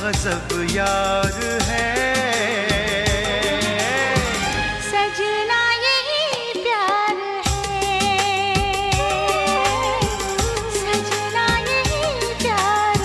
गजब यार है। सजना यही प्यार है, सजना यही प्यार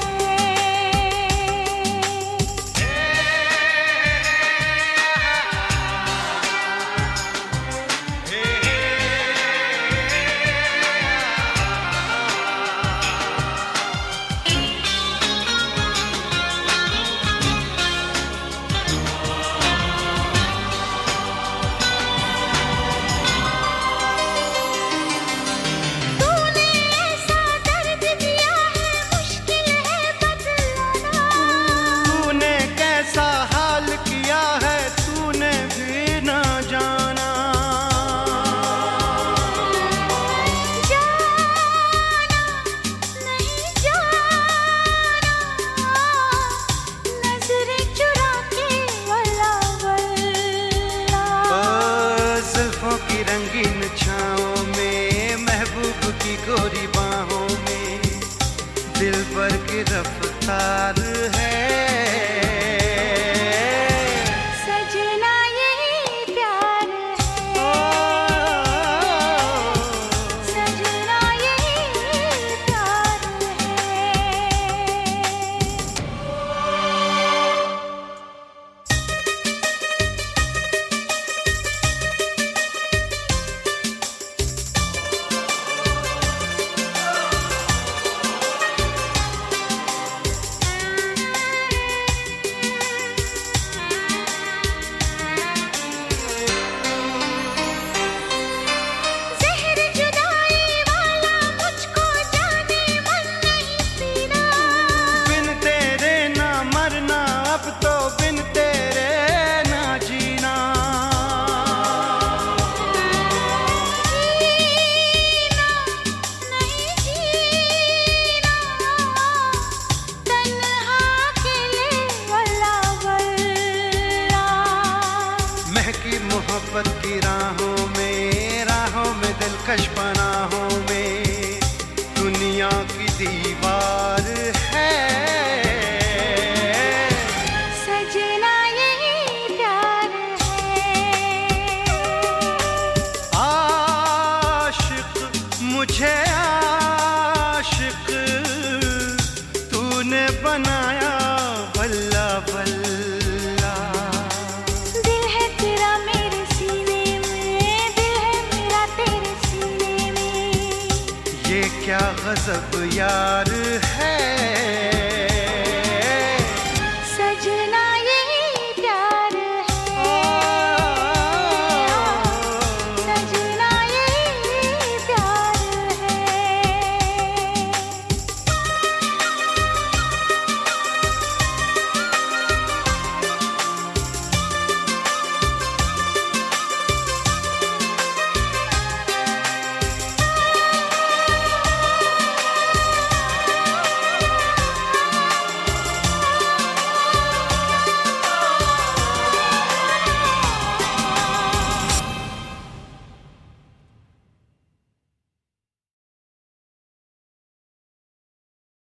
की रंगीन छाँव में, महबूब की गोरी बाहों में, दिल पर की रफ्तार है। सजना यही प्यार है, सजना यही प्यार मोहब्बत की राहों में दिलकश पनाहों में दुनिया की दीवार है। सजना यही प्यार है, आशिक मुझे आशिक तूने बनाया बल्ला बल्ला। दिल है तेरा मेरे सीने में, दिल है मेरा तेरे सीने में, ये क्या गजब यार है।